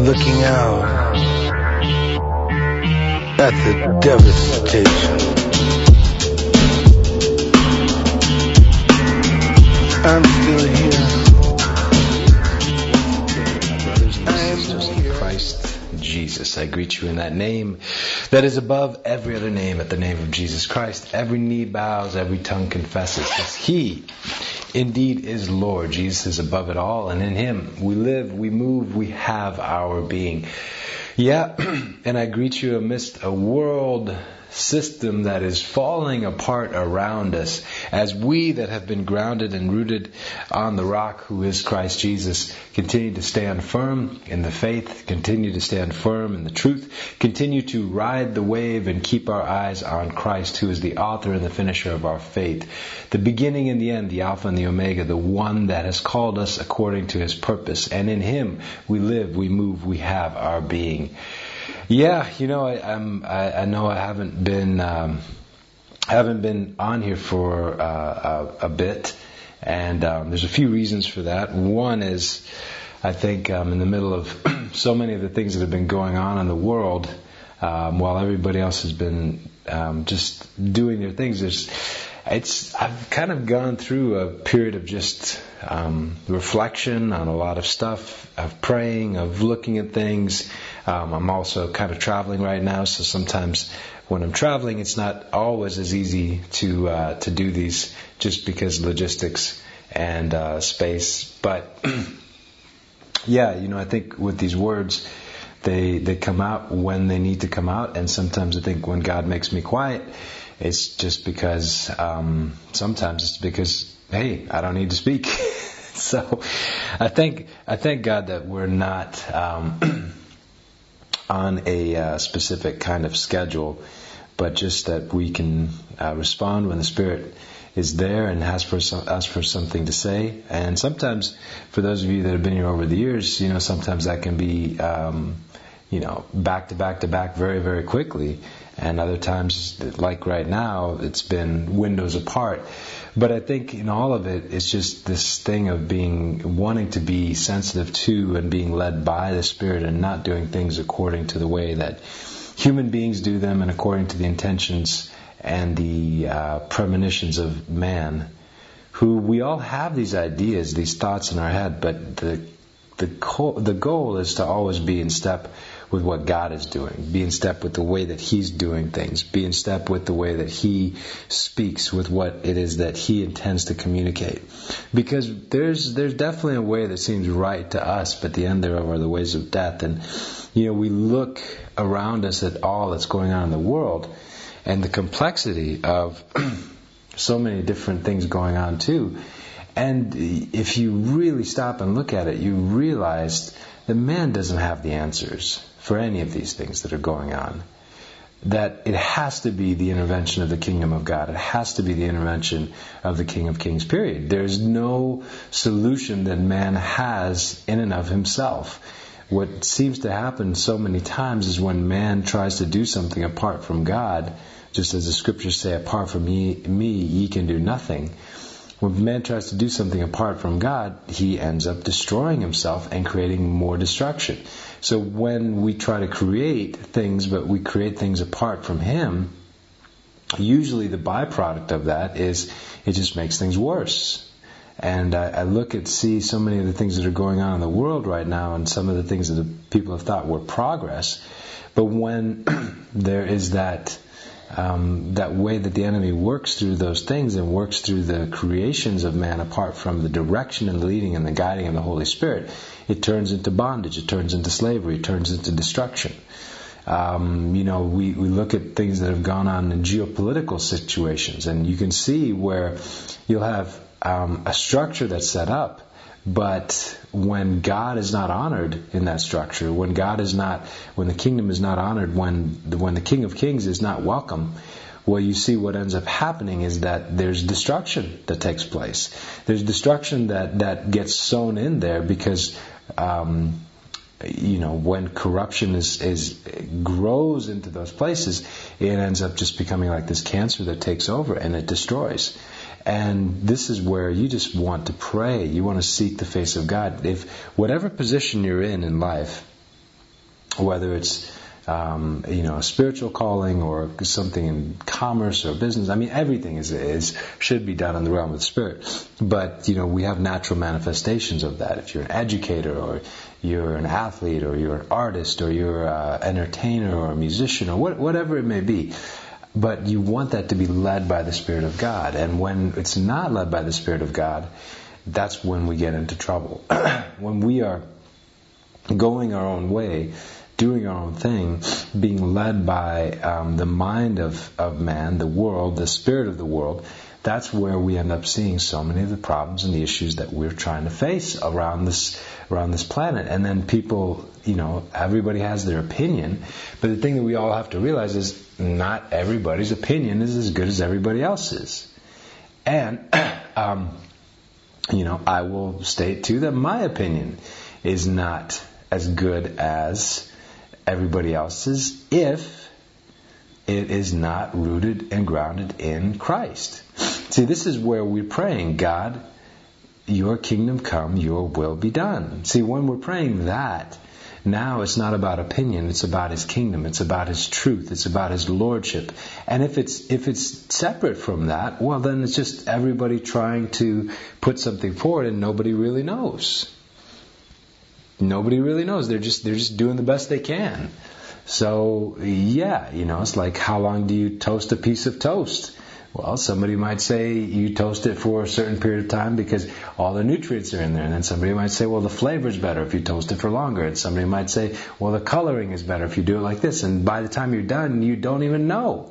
looking out at the devastation. I'm still here. Brothers and sisters in Christ Jesus, I greet you in that name that is above every other name, at the name of Jesus Christ. Every knee bows, every tongue confesses that He indeed is Lord. Jesus is above it all, and in Him we live, we move, we have our being. Yeah, and I greet you amidst a world system that is falling apart around us, as we that have been grounded and rooted on the rock who is Christ Jesus continue to stand firm in the faith, continue to stand firm in the truth, continue to ride the wave and keep our eyes on Christ, who is the author and the finisher of our faith, the beginning and the end, the Alpha and the Omega, the one that has called us according to His purpose, and in Him we live, we move, we have our being. Yeah, you know, I know I haven't been on here for a bit, and there's a few reasons for that. One is, I think in the middle of so many of the things that have been going on in the world, while everybody else has been just doing their things, I've kind of gone through a period of just reflection on a lot of stuff, of praying, of looking at things. I'm also kind of traveling right now, so sometimes when I'm traveling, it's not always as easy to do these, just because logistics and space. But yeah, you know, I think with these words, they come out when they need to come out, and sometimes I think when God makes me quiet, it's just because sometimes it's because, hey, I don't need to speak. So I thank God that we're not on a specific kind of schedule, but just that we can respond when the Spirit is there and asks for something to say. And sometimes, for those of you that have been here over the years, you know, sometimes that can be back to back to back very, very quickly. And other times, like right now, it's been windows apart. But I think in all of it, it's just this thing of wanting to be sensitive to and being led by the Spirit, and not doing things according to the way that human beings do them and according to the intentions and the premonitions of man, who we all have these ideas, these thoughts in our head, but the goal is to always be in step with what God is doing, be in step with the way that He's doing things, be in step with the way that He speaks, with what it is that He intends to communicate. Because there's definitely a way that seems right to us, but the end thereof are the ways of death. And you know, we look around us at all that's going on in the world, and the complexity of so many different things going on too. And if you really stop and look at it, you realize that man doesn't have the answers for any of these things that are going on. That it has to be the intervention of the kingdom of God. It has to be the intervention of the King of Kings, period. There's no solution that man has in and of himself. What seems to happen so many times is when man tries to do something apart from God, just as the scriptures say, apart from me, ye can do nothing. When man tries to do something apart from God, he ends up destroying himself and creating more destruction. So when we try to create things, but we create things apart from Him, usually the byproduct of that is it just makes things worse. And I see so many of the things that are going on in the world right now, and some of the things that the people have thought were progress. But when there is that way that the enemy works through those things and works through the creations of man apart from the direction and the leading and the guiding of the Holy Spirit, it turns into bondage, it turns into slavery, it turns into destruction. We look at things that have gone on in geopolitical situations, and you can see where you'll have a structure that's set up, but when God is not honored in that structure, when the kingdom is not honored, when the King of Kings is not welcome, well, you see what ends up happening is that there's destruction that takes place. There's destruction that gets sown in there because, when corruption grows into those places, it ends up just becoming like this cancer that takes over and it destroys. And this is where you just want to pray. You want to seek the face of God. If whatever position you're in life, whether it's a spiritual calling or something in commerce or business. I mean, everything should be done in the realm of the Spirit. But, we have natural manifestations of that. If you're an educator or you're an athlete or you're an artist or you're an entertainer or a musician or whatever it may be. But you want that to be led by the Spirit of God. And when it's not led by the Spirit of God, that's when we get into trouble. When we are going our own way, doing our own thing, being led by the mind of man, the world, the spirit of the world, that's where we end up seeing so many of the problems and the issues that we're trying to face around this planet. And then people, everybody has their opinion, but the thing that we all have to realize is not everybody's opinion is as good as everybody else's. And I will state too that my opinion is not as good as everybody else's if it is not rooted and grounded in Christ. See, this is where we're praying, God, your kingdom come, your will be done. See, when we're praying that, now it's not about opinion, it's about His kingdom, it's about His truth, it's about His lordship. And if it's separate from that, well, then it's just everybody trying to put something forward and nobody really knows. Nobody really knows. They're just doing the best they can. So, it's like, how long do you toast a piece of toast? Well, somebody might say you toast it for a certain period of time because all the nutrients are in there. And then somebody might say, well, the flavor's better if you toast it for longer. And somebody might say, well, the coloring is better if you do it like this. And by the time you're done, you don't even know.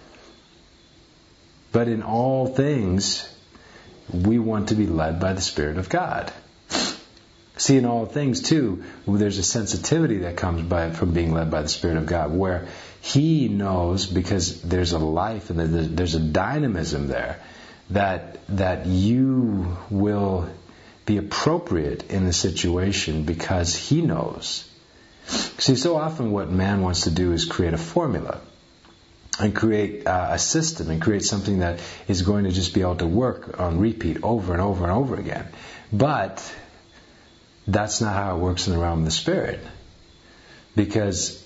But in all things, we want to be led by the Spirit of God. See, in all things, too, there's a sensitivity that comes from being led by the Spirit of God, where He knows, because there's a life and there's a dynamism there, that you will be appropriate in the situation because He knows. See, so often what man wants to do is create a formula and create a system and create something that is going to just be able to work on repeat over and over and over again. But that's not how it works in the realm of the Spirit. Because,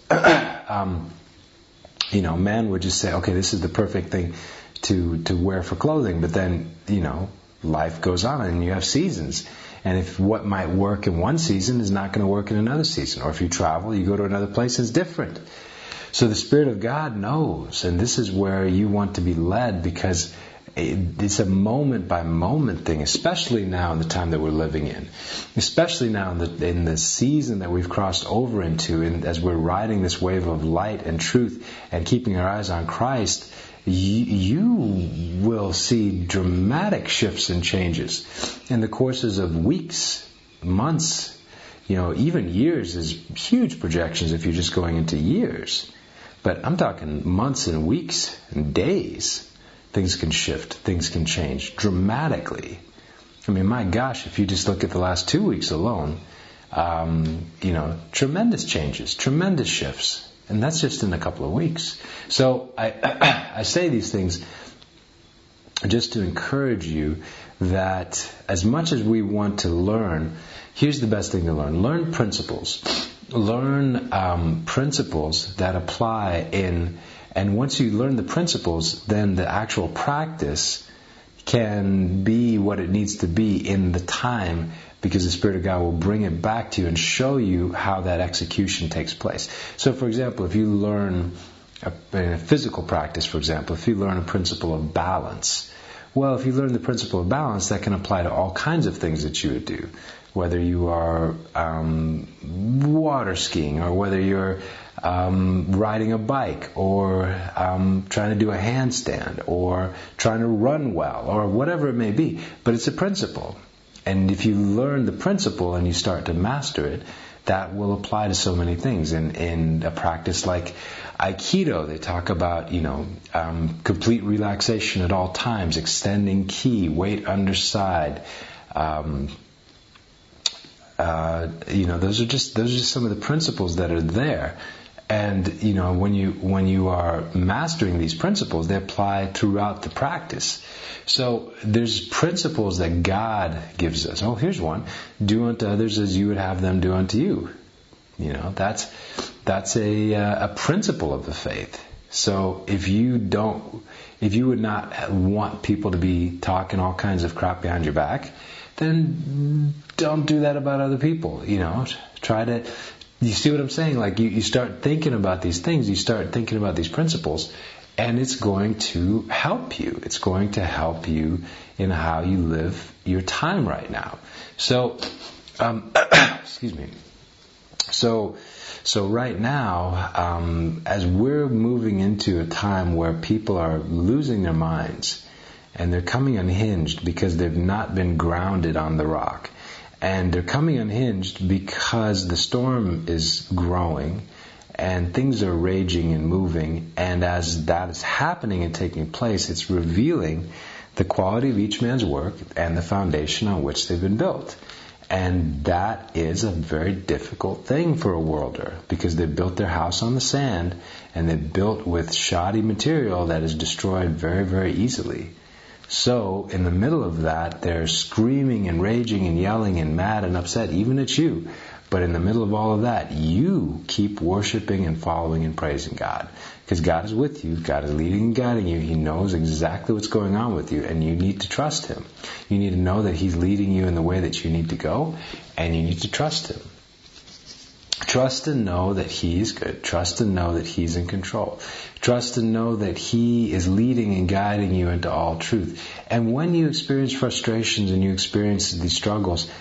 man would just say, okay, this is the perfect thing to wear for clothing. But then, life goes on and you have seasons. And if what might work in one season is not going to work in another season. Or if you travel, you go to another place, it's different. So the Spirit of God knows. And this is where you want to be led, because it's a moment-by-moment thing, especially now in the time that we're living in. Especially now in the season that we've crossed over into, and as we're riding this wave of light and truth and keeping our eyes on Christ, you will see dramatic shifts and changes in the courses of weeks, months, even years. Is huge projections if you're just going into years. But I'm talking months and weeks and days. Things can shift, things can change dramatically. I mean, my gosh, if you just look at the last 2 weeks alone, tremendous changes, tremendous shifts. And that's just in a couple of weeks. So I say these things just to encourage you that as much as we want to learn, here's the best thing to learn. Learn principles. Learn principles that apply and once you learn the principles, then the actual practice can be what it needs to be in the time, because the Spirit of God will bring it back to you and show you how that execution takes place. So, for example, if you learn in a physical practice, for example, if you learn a principle of balance, well, if you learn the principle of balance, that can apply to all kinds of things that you would do. Whether you are water skiing, or whether you're riding a bike, or trying to do a handstand, or trying to run well, or whatever it may be. But it's a principle. And if you learn the principle and you start to master it, that will apply to so many things. In a practice like Aikido, they talk about, complete relaxation at all times, extending ki, weight underside. Those are just some of the principles that are there. And, when you are mastering these principles, they apply throughout the practice. So there's principles that God gives us. Oh, here's one. Do unto others as you would have them do unto you. That's That's a principle of the faith. So if you would not want people to be talking all kinds of crap behind your back, then don't do that about other people. You see what I'm saying? Like you start thinking about these things, you start thinking about these principles, and it's going to help you. It's going to help you in how you live your time right now. So, excuse me. So right now, as we're moving into a time where people are losing their minds and they're coming unhinged because they've not been grounded on the rock, and they're coming unhinged because the storm is growing and things are raging and moving, and as that is happening and taking place, it's revealing the quality of each man's work and the foundation on which they've been built. And that is a very difficult thing for a worlder, because they built their house on the sand, and they built with shoddy material that is destroyed very, very easily. So in the middle of that, they're screaming and raging and yelling and mad and upset, even at you. But in the middle of all of that, you keep worshiping and following and praising God. Because God is with you. God is leading and guiding you. He knows exactly what's going on with you. And you need to trust Him. You need to know that He's leading you in the way that you need to go. And you need to trust Him. Trust and know that He is good. Trust and know that He's in control. Trust and know that He is leading and guiding you into all truth. And when you experience frustrations and you experience these struggles,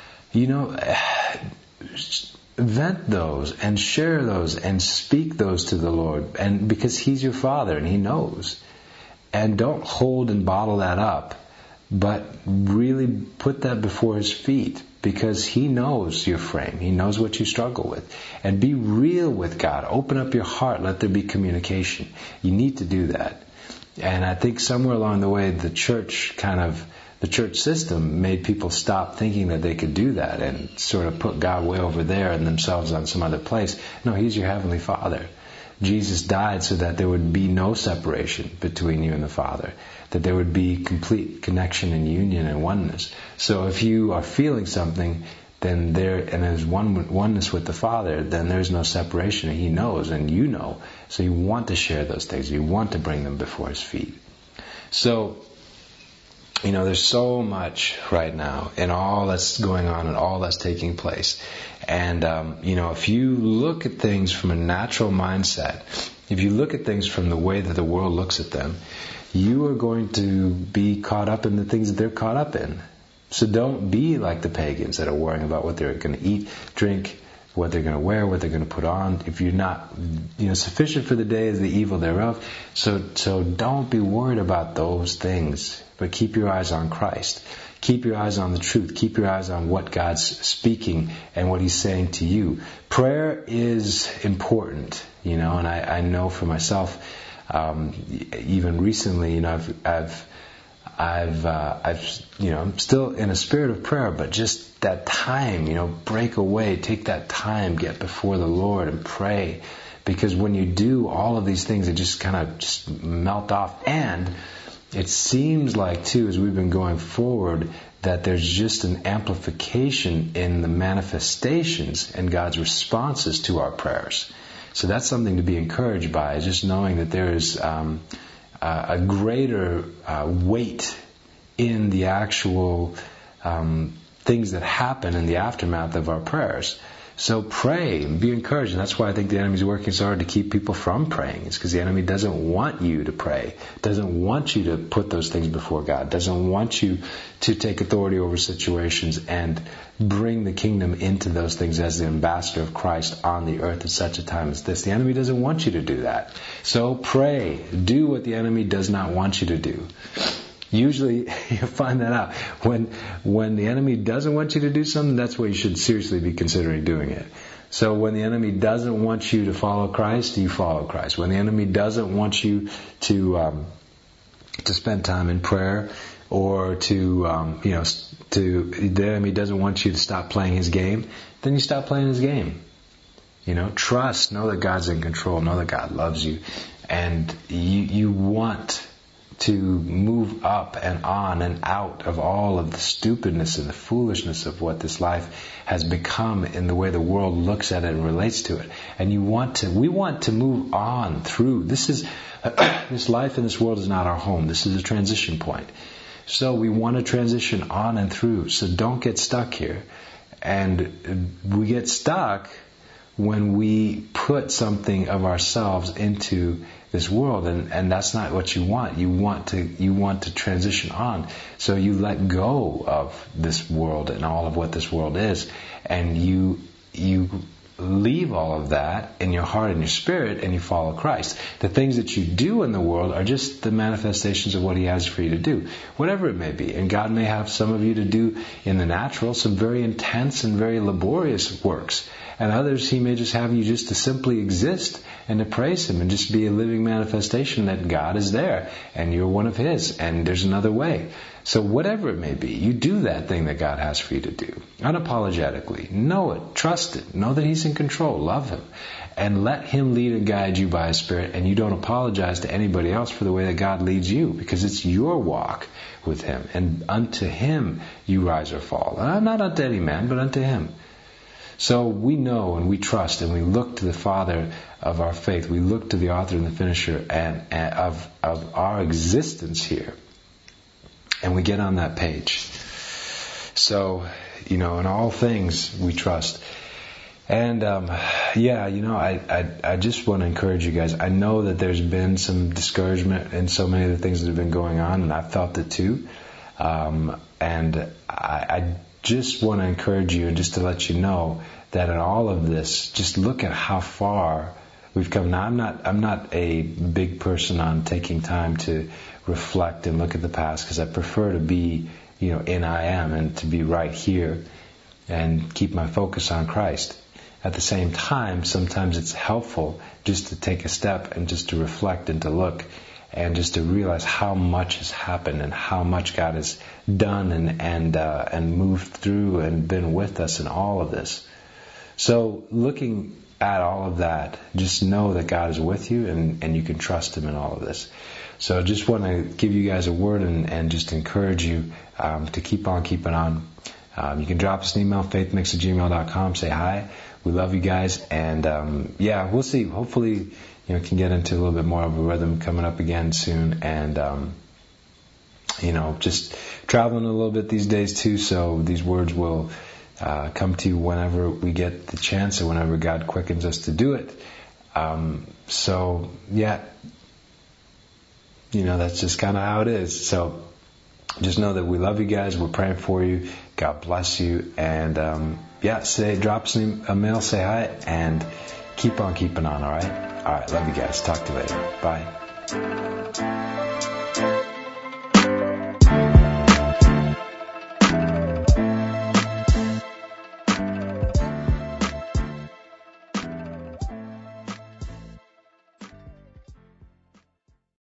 vent those and share those and speak those to the Lord, and because He's your Father and He knows. And don't hold and bottle that up, but really put that before His feet, because He knows your frame. He knows what you struggle with. And be real with God. Open up your heart. Let there be communication. You need to do that. And I think somewhere along the way, the church system made people stop thinking that they could do that and sort of put God way over there and themselves on some other place. No, He's your Heavenly Father. Jesus died so that there would be no separation between you and the Father, that there would be complete connection and union and oneness. So if you are feeling something, then there's oneness with the Father, then there's no separation, and He knows and you know. So you want to share those things. You want to bring them before His feet. So, there's so much right now in all that's going on and all that's taking place. And, if you look at things from a natural mindset, if you look at things from the way that the world looks at them, you are going to be caught up in the things that they're caught up in. So don't be like the pagans that are worrying about what they're going to eat, drink, what they're going to wear, what they're going to put on. If you're not, sufficient for the day is the evil thereof. So don't be worried about those things, but keep your eyes on Christ. Keep your eyes on the truth. Keep your eyes on what God's speaking and what He's saying to you. Prayer is important, and I know for myself, even recently, I'm still in a spirit of prayer, but just that time, break away, take that time, get before the Lord and pray. Because when you do all of these things, it just kind of just melt off. And it seems like, too, as we've been going forward, that there's just an amplification in the manifestations and God's responses to our prayers. So that's something to be encouraged by, just knowing that there is a greater weight in the actual things that happen in the aftermath of our prayers. So pray and be encouraged. And that's why I think the enemy's working so hard to keep people from praying. It's because the enemy doesn't want you to pray, doesn't want you to put those things before God, doesn't want you to take authority over situations and bring the kingdom into those things as the ambassador of Christ on the earth at such a time as this. The enemy doesn't want you to do that. So pray. Do what the enemy does not want you to do. Usually you'll find that out. When the enemy doesn't want you to do something, that's where you should seriously be considering doing it. So when the enemy doesn't want you to follow Christ, you follow Christ. When the enemy doesn't want you to spend time in prayer, or the enemy doesn't want you to stop playing his game, then you stop playing his game. Trust, know that God's in control, know that God loves you, and you want to move up and on and out of all of the stupidness and the foolishness of what this life has become in the way the world looks at it and relates to it. And we want to move on through. This life in this world is not our home. This is a transition point. So we want to transition on and through. So don't get stuck here. And we get stuck when we put something of ourselves into this world, and that's not what you want. You want to transition on. So you let go of this world and all of what this world is, and you leave all of that in your heart and your spirit, and you follow Christ. The things that you do in the world are just the manifestations of what He has for you to do, whatever it may be. And God may have some of you to do in the natural some very intense and very laborious works, and others He may just have you just to simply exist and to praise Him and just be a living manifestation that God is there and you're one of His, and there's another way. So whatever it may be, you do that thing that God has for you to do unapologetically. Know it, trust it, know that He's in control, love Him, and let Him lead and guide you by His Spirit. And you don't apologize to anybody else for the way that God leads you, because it's your walk with Him, and unto Him you rise or fall. Not unto any man, but unto Him. So we know and we trust and we look to the Father of our faith. We look to the author and the finisher of our existence here. And we get on that page. So, in all things we trust. And, I just want to encourage you guys. I know that there's been some discouragement in so many of the things that have been going on, and I've felt it too. And I just want to encourage you and just to let you know that in all of this, just look at how far we've come. Now, I'm not a big person on taking time to reflect and look at the past, because I prefer to be, in I am, and to be right here and keep my focus on Christ. At the same time, sometimes it's helpful just to take a step and just to reflect and to look and just to realize how much has happened and how much God has done and moved through and been with us in all of this. So looking at all of that, just know that God is with you and you can trust Him in all of this. So I just want to give you guys a word and just encourage you to keep on keeping on. You can drop us an email, faithmix@gmail.com, say hi. We love you guys, and we'll see. Hopefully, can get into a little bit more of a rhythm coming up again soon, and just traveling a little bit these days too. So these words will come to you whenever we get the chance, or whenever God quickens us to do it. That's just kind of how it is. So just know that we love you guys. We're praying for you. God bless you. And drop us a mail, say hi, and keep on keeping on, all right? All right, love you guys. Talk to you later. Bye.